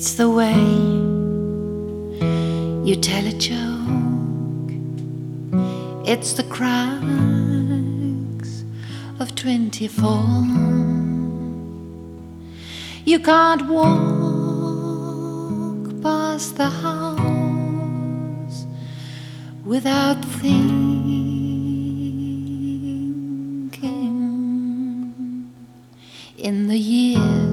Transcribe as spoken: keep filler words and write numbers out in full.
It's the way you tell a joke. It's the cracks of twenty-four. You can't walk past the house without thinking